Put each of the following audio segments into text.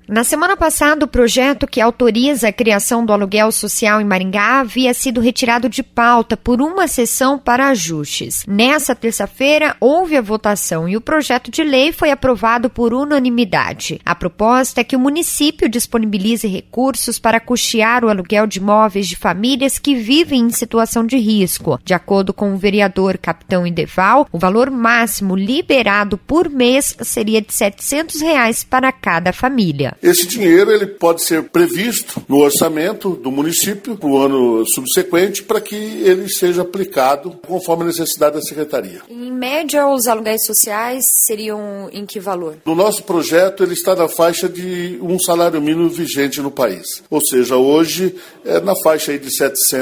Na semana passada, o projeto que autoriza a criação do aluguel social em Maringá havia sido retirado de pauta por uma sessão para ajustes. Nessa terça-feira, houve a votação e o projeto de lei foi aprovado por unanimidade. A proposta é que o município disponibilize recursos para custear o aluguel de imóveis de famílias que vivem em situação de risco. De acordo com o vereador Capitão Indeval, o valor máximo liberado por mês seria de R$ 700 para cada família. Esse dinheiro ele pode ser previsto no orçamento do município para o ano subsequente para que ele seja aplicado conforme a necessidade da secretaria. Em média, os aluguéis sociais seriam em que valor? No nosso projeto, ele está na faixa de um salário mínimo vigente no país. Ou seja, hoje é na faixa aí de R$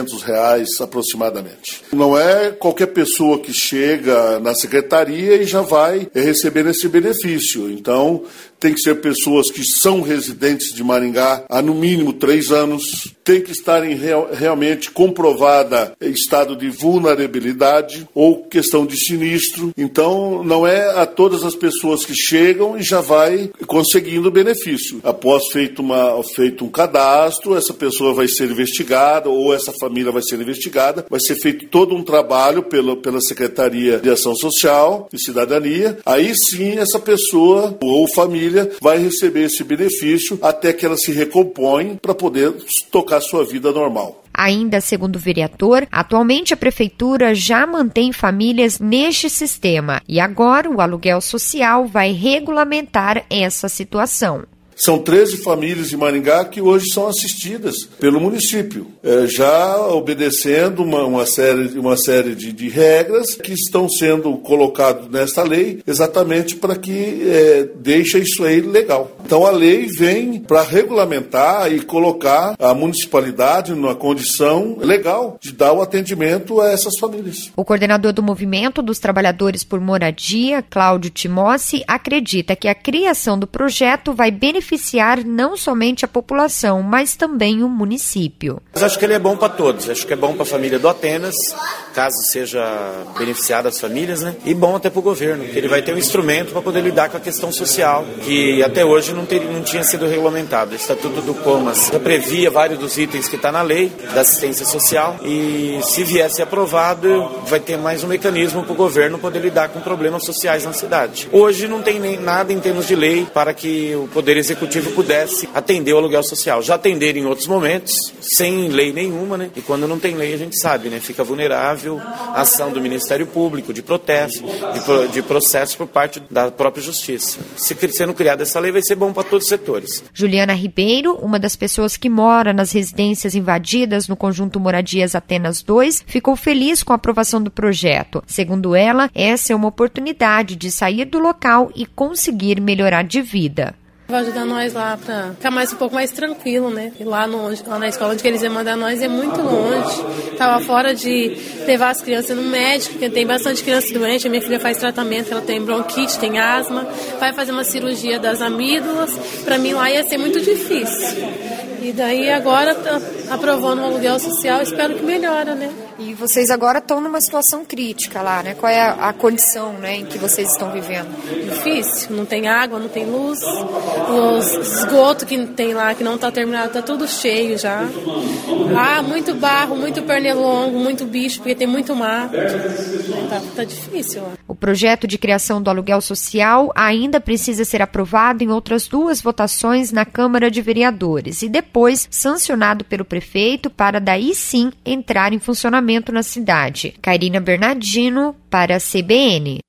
700 aproximadamente. Não é qualquer pessoa que chega na secretaria e já vai receber esse benefício. Então, tem que ser pessoas que são residentes de Maringá há no mínimo 3 anos, tem que estarem realmente comprovada estado de vulnerabilidade ou questão de sinistro. Então, não é a todas as pessoas que chegam e já vai conseguindo benefício. Após feito um cadastro, essa pessoa vai ser investigada ou essa família vai ser investigada, vai ser feito todo um trabalho pela Secretaria de Ação Social e Cidadania. Aí sim, essa pessoa ou família vai receber esse benefício até que ela se recompõe para poder tocar sua vida normal. Ainda segundo o vereador, atualmente a prefeitura já mantém famílias neste sistema e agora o aluguel social vai regulamentar essa situação. São 13 famílias de Maringá que hoje são assistidas pelo município, já obedecendo uma série de regras que estão sendo colocadas nesta lei exatamente para que deixe isso aí legal. Então a lei vem para regulamentar e colocar a municipalidade numa condição legal de dar o atendimento a essas famílias. O coordenador do Movimento dos Trabalhadores por Moradia, Cláudio Timossi, acredita que a criação do projeto vai beneficiar não somente a população, mas também o município. Mas acho que ele é bom para todos. Acho que é bom para a família do Atenas, caso seja beneficiada as famílias, né? E bom até para o governo, que ele vai ter um instrumento para poder lidar com a questão social, que até hoje não tinha sido regulamentado. O Estatuto do Comas já previa vários dos itens que está na lei da assistência social e se viesse aprovado, vai ter mais um mecanismo para o governo poder lidar com problemas sociais na cidade. Hoje não tem nem nada em termos de lei para que o Poder Executivo pudesse atender o aluguel social. Já atenderam em outros momentos, sem lei nenhuma, né? E quando não tem lei, a gente sabe, né? Fica vulnerável a ação do Ministério Público, de protesto, de processo por parte da própria Justiça. Se sendo criada essa lei, vai ser bom para todos os setores. Juliana Ribeiro, uma das pessoas que mora nas residências invadidas no conjunto Moradias Atenas 2, ficou feliz com a aprovação do projeto. Segundo ela, essa é uma oportunidade de sair do local e conseguir melhorar de vida. Vai ajudar nós lá para ficar um pouco mais tranquilo, né? E lá na escola onde eles iam mandar nós é muito longe. Tava fora de levar as crianças no médico, porque tem bastante criança doente. A minha filha faz tratamento, ela tem bronquite, tem asma, vai fazer uma cirurgia das amígdalas. Para mim lá ia ser muito difícil. E daí agora aprovando o aluguel social, espero que melhora, né? E vocês agora estão numa situação crítica lá, né? Qual é a condição, né, em que vocês estão vivendo? Difícil, não tem água, não tem luz, os esgotos que tem lá, que não está terminado, está tudo cheio já. Muito barro, muito pernilongo, muito bicho, porque tem muito mato. Tá difícil lá. O projeto de criação do aluguel social ainda precisa ser aprovado em outras 2 votações na Câmara de Vereadores e depois sancionado pelo prefeito para daí sim entrar em funcionamento na cidade. Cairina Bernardino para a CBN.